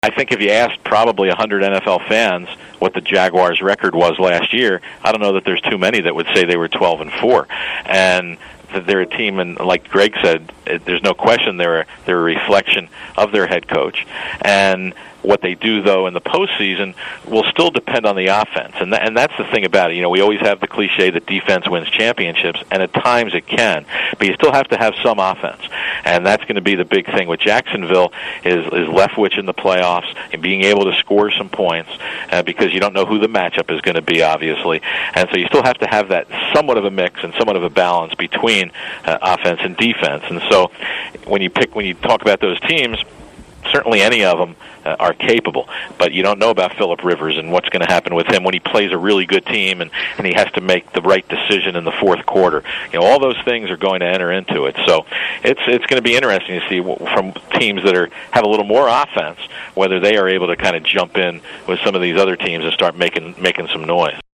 I think if you asked probably 100 NFL fans what the Jaguars' record was last year, I don't know that there's too many that would say they were 12-4. And they're a team, and like Greg said, there's no question they're a reflection of their head coach. And what they do, though, in the postseason will still depend on the offense. And that's the thing about it. You know, we always have the cliche that defense wins championships, and at times it can. But you still have to have some offense. And that's going to be the big thing with Jacksonville is Leftwich in the playoffs and being able to score some points because you don't know who the matchup is going to be, obviously. And so you still have to have that somewhat of a mix and somewhat of a balance between offense and defense. And so when you talk about those teams, certainly any of them are capable, but you don't know about Phillip Rivers and what's going to happen with him when he plays a really good team and he has to make the right decision in the fourth quarter. You know, all those things are going to enter into it. So it's going to be interesting to see from teams that have a little more offense whether they are able to kind of jump in with some of these other teams and start making some noise.